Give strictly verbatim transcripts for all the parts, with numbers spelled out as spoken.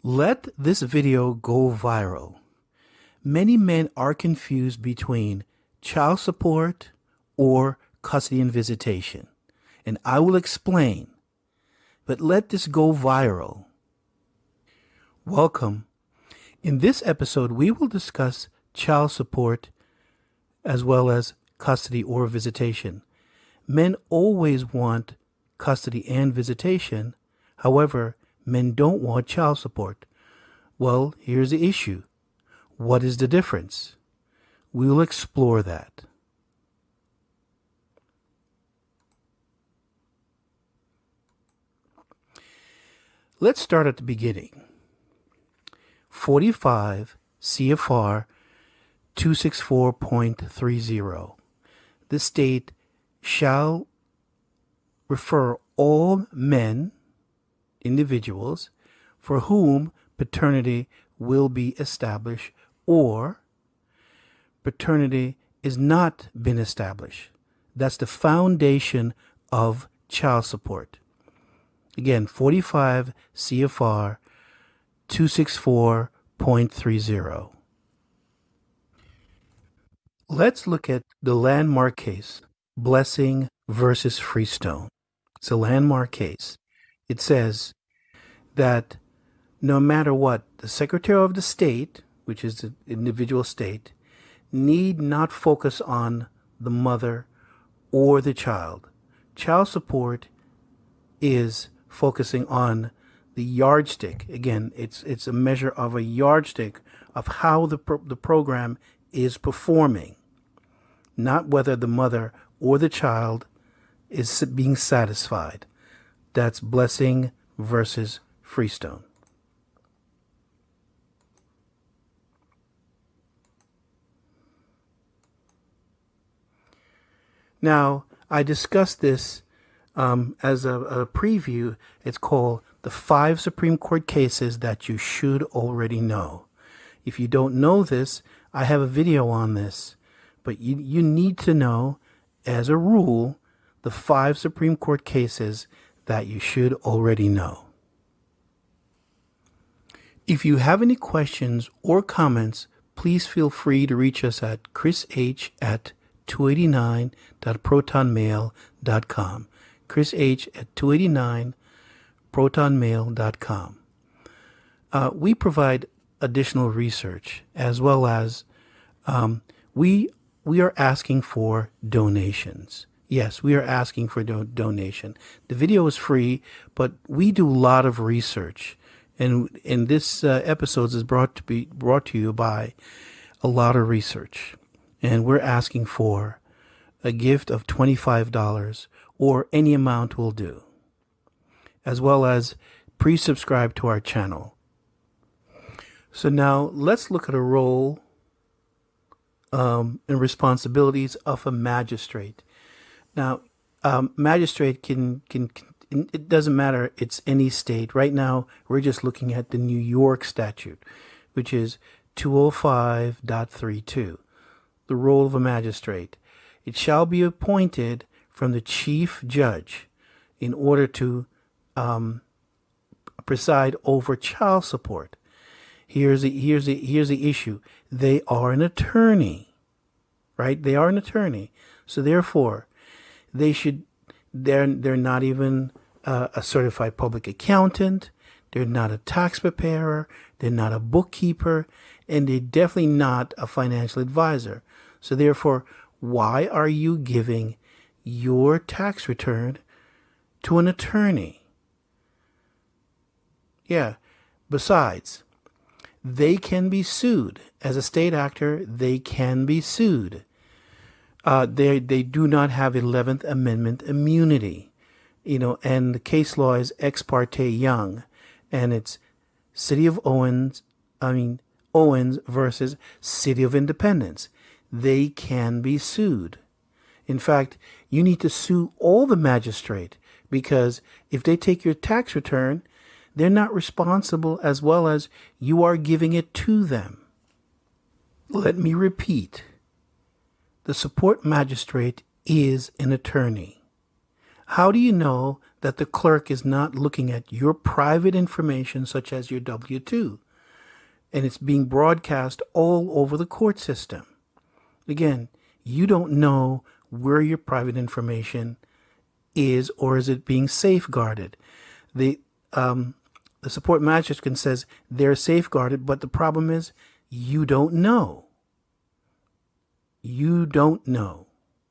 Let this video go viral. Many men are confused between child support or custody and visitation, and I will explain. But let this go viral. Welcome. In this episode, we will discuss child support as well as custody or visitation. Men always want custody and visitation. However, men don't want child support. Well, here's the issue. What is the difference? We will explore that. Let's start at the beginning. forty-five C F R two sixty-four point thirty. The state shall refer all men, individuals, for whom paternity will be established or paternity is not been established. That's the foundation of child support. Again, forty-five C F R two sixty-four point thirty. Let's look at the landmark case, Blessing versus Freestone. It's a landmark case. It says that no matter what, the Secretary of the State, which is the individual state, need not focus on the mother or the child. Child support is focusing on the yardstick. Again, it's it's a measure of a yardstick of how the pro- the program is performing, not whether the mother or the child is being satisfied. That's Blessing versus Freestone. Now, I discussed this um, as a, a preview. It's called the five Supreme Court cases that you should already know. If you don't know this, I have a video on this. But you, you need to know, as a rule, the five Supreme Court cases that you should already know. If you have any questions or comments, please feel free to reach us at chrish at two eighty-nine dot proton mail dot com. chrish at two eighty-nine proton mail dot com. Uh, we provide additional research as well as um, we we are asking for donations. Yes, we are asking for do- donation. The video is free, but we do a lot of research, and and this uh, episode is brought to be brought to you by a lot of research, and we're asking for a gift of twenty-five dollars or any amount will do, as well as pre-subscribe to our channel. So now let's look at a role um, and responsibilities of a magistrate. Now, um, magistrate can, can, can, it doesn't matter, it's any state. Right now, we're just looking at the New York statute, which is two oh five point thirty-two. The role of a magistrate. It shall be appointed from the chief judge in order to um, preside over child support. Here's the, here's the, here's the issue. They are an attorney, right? They are an attorney. So therefore, they should, they're, they're not even uh, a certified public accountant. They're not a tax preparer. They're not a bookkeeper. And they're definitely not a financial advisor. So therefore, why are you giving your tax return to an attorney? Yeah. Besides, they can be sued. As a state actor, they can be sued. Uh, they they do not have eleventh Amendment immunity, you know, and the case law is Ex parte Young, and it's City of Owens, I mean Owens versus City of Independence. They can be sued. In fact, you need to sue all the magistrate, because if they take your tax return, they're not responsible, as well as you are giving it to them. Let me repeat. The support magistrate is an attorney. How do you know that the clerk is not looking at your private information, such as your W two, and it's being broadcast all over the court system? Again, you don't know where your private information is, or is it being safeguarded? The um, the support magistrate says they're safeguarded, but the problem is you don't know. You don't know.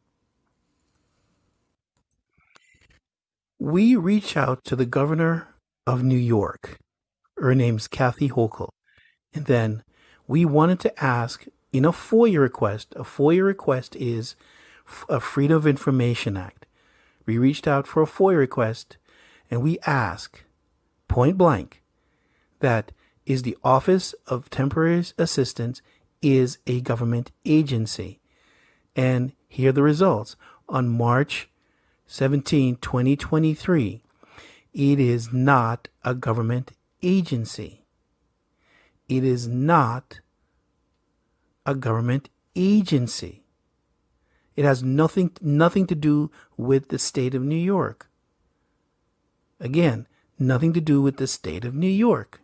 We reach out to the governor of New York. Her name's Kathy Hochul. And then we wanted to ask in a FOIA request. A FOIA request is a Freedom of Information Act. We reached out for a FOIA request and we ask point blank that is the Office of Temporary Assistance is a government agency. And here are the results. On March seventeenth, twenty twenty-three, it is not a government agency. It is not a government agency. It has nothing, nothing to do with the state of New York. Again, nothing to do with the state of New York.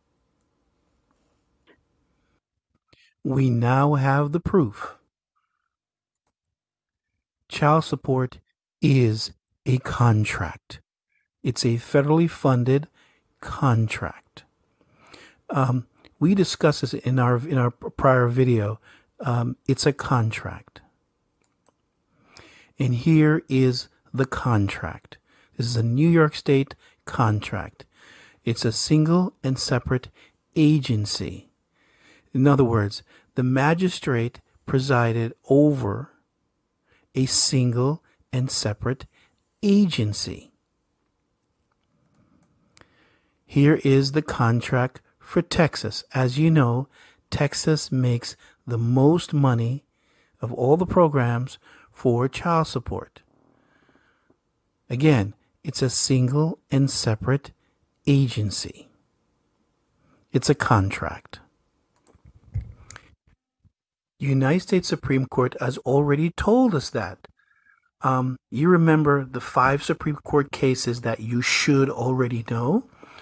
We now have the proof. Child support is a contract. It's a federally funded contract. Um, we discussed this in our in our prior video. Um, it's a contract. And here is the contract. This is a New York State contract. It's a single and separate agency. In other words, the magistrate presided over a single and separate agency. Here is the contract for Texas. As you know, Texas makes the most money of all the programs for child support. Again, it's a single and separate agency. It's a contract. The United States Supreme Court has already told us that. Um, you remember the five Supreme Court cases that you should already know?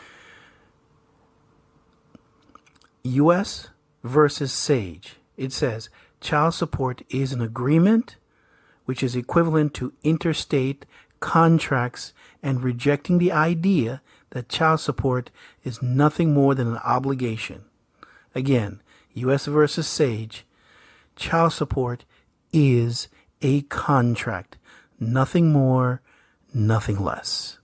U S versus Sage. It says child support is an agreement which is equivalent to interstate contracts and rejecting the idea that child support is nothing more than an obligation. Again, U S versus Sage. Child support is a contract. Nothing more, nothing less.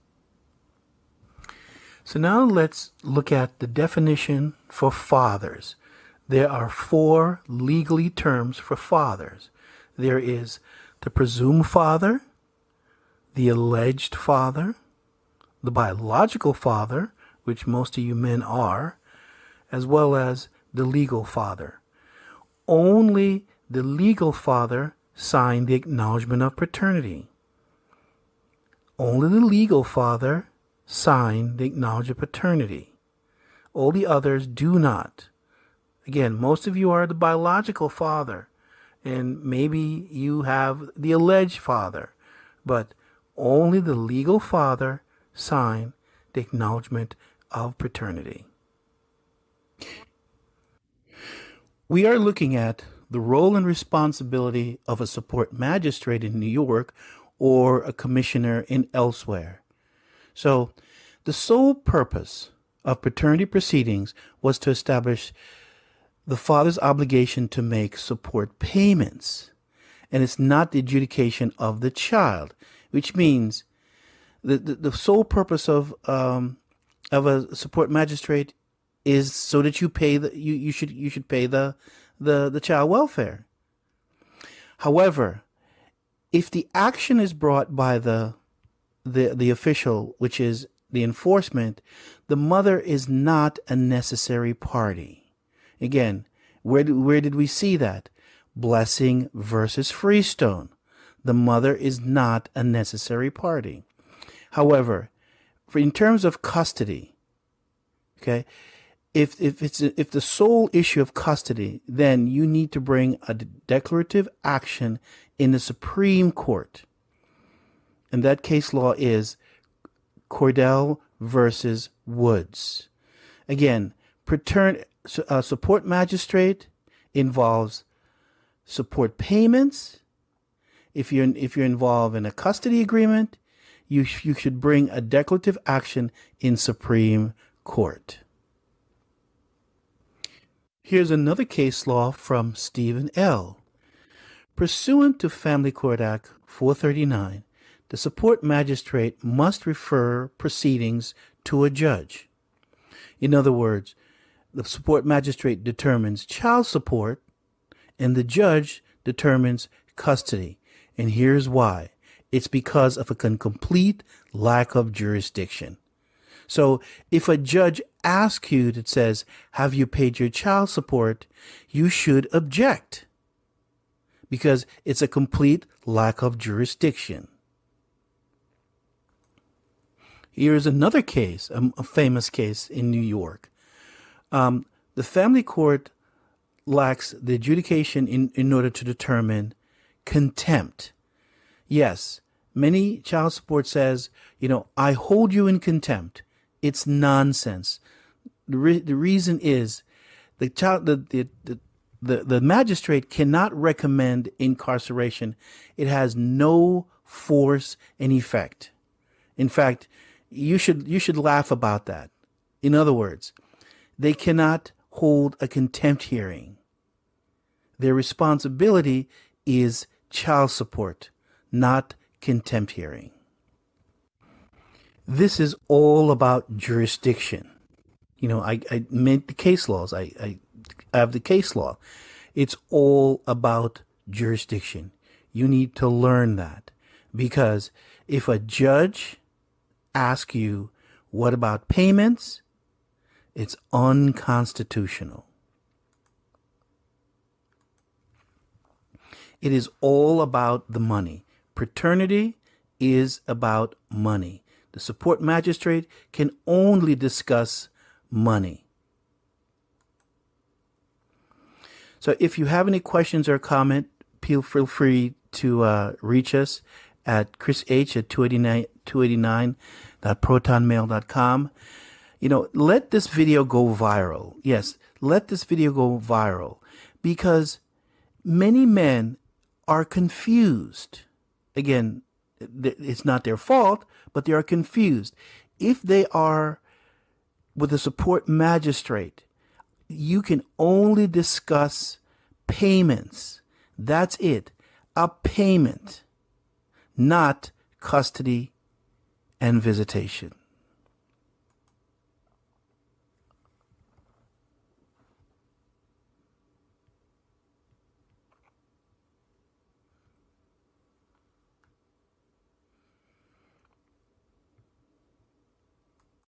So now let's look at the definition for fathers. There are four legally terms for fathers. There is the presumed father, the alleged father, the biological father, which most of you men are, as well as the legal father. Only the legal father signed the acknowledgement of paternity. Only the legal father signed the acknowledgement of paternity. All the others do not. Again, most of you are the biological father, and maybe you have the alleged father, but only the legal father signed the acknowledgement of paternity. We are looking at the role and responsibility of a support magistrate in New York or a commissioner in elsewhere. So, the sole purpose of paternity proceedings was to establish the father's obligation to make support payments, and it's not the adjudication of the child, which means the the, the sole purpose of um, of a support magistrate is so that you pay the you, you should you should pay the the the child welfare. However, if the action is brought by the the the official, which is the enforcement, the mother is not a necessary party. Again, where do, where did we see that? Blessing versus Freestone. The mother is not a necessary party. However, for in terms of custody, okay, if if it's if the sole issue of custody, then you need to bring a declarative action in the Supreme Court. And that case law is Cordell versus Woods. Again, patern- uh, support magistrate involves support payments. If you're if you're involved in a custody agreement, you sh- you should bring a declarative action in Supreme Court. Here's another case law from Stephen L. Pursuant to Family Court Act four thirty-nine, the support magistrate must refer proceedings to a judge. In other words, the support magistrate determines child support and the judge determines custody. And here's why. It's because of a complete lack of jurisdiction. So if a judge asks you that says, have you paid your child support, you should object because it's a complete lack of jurisdiction. Here's another case, a, a famous case in New York. Um, the family court lacks the adjudication in, in order to determine contempt. Yes, many child support says, you know, I hold you in contempt. It's nonsense. The, re- the reason is the child, the, the, the, the, the magistrate cannot recommend incarceration. It has no force and effect. In fact, you should, you should laugh about that. In other words, they cannot hold a contempt hearing. Their responsibility is child support, not contempt hearing. This is all about jurisdiction. You know, I, I meant the case laws. I, I have the case law. It's all about jurisdiction. You need to learn that because if a judge asks you, what about payments? It's unconstitutional. It is all about the money. Paternity is about money. The support magistrate can only discuss money. So if you have any questions or comment, feel free to uh, reach us at Chris H at two eighty-nine dot proton mail dot com. You know, let this video go viral. Yes, let this video go viral because many men are confused. Again, it's not their fault, but they are confused. If they are with a support magistrate, you can only discuss payments. That's it. A payment, not custody and visitation.